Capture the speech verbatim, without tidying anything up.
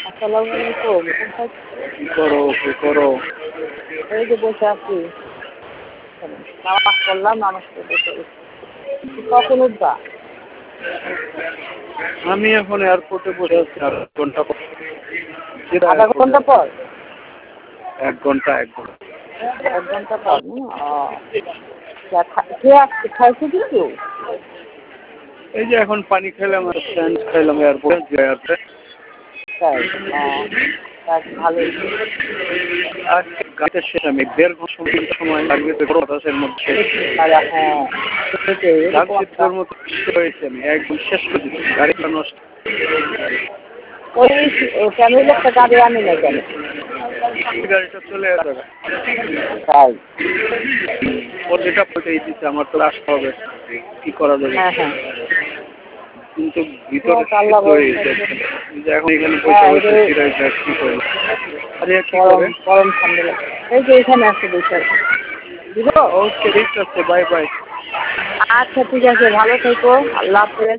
আসসালামু আলাইকুম। কোথায় কি করো কি করো? এই যে বসে আছি। নামাজ পড়লাম, নামাজ পড়ে বসে আছি। কখন উঠবা? আমি এখন এয়ারপোর্টে বসে আছি আর এক ঘন্টা পর। সেটা আধা এয়ারপোর্টে ঘন্টা পর? এক ঘন্টা এক ঘন্টা এক ঘন্টা পর না? ও কে আসছে, খাইছে কিছু? এই যে এখন পানি খেলাম আর স্যান্ড খাইলাম এয়ারপোর্টে এয়ারপোর্টে। তাই? ও ভালোই। আজকে গাড়িতে শেষ আমি দেড় ঘন্টা সময় লাগবে বাতাসের মধ্যে। হ্যাঁ এরকম একটা মতো হয়েছে আমি একদম শেষ করে দিচ্ছি গাড়িটা নষ্ট। ওই ফ্যামিলি একটা গাড়ি আনি না কেন? গাড়িটা চলে আসবে তাই? ওর যেটা পৌঁছেই দিচ্ছে আমার তো আসতে হবে, কি করা যাবে। হ্যাঁ হ্যাঁ কিন্তু ভিতরে আল্লাহ সিদ্ধ হয়ে গেছে। এখন এখানে বসে বসে চিরাই যায় কি করবো। আরে কি গরম করে গরম ঠান্ডা লাগে। এই যে এখানে আছে বসে আছে। বুঝলো? ওকে ঠিক আছে, বাই বাই। আচ্ছা ঠিক আছে, ভালো থেকো, আল্লাহ হাফেজ।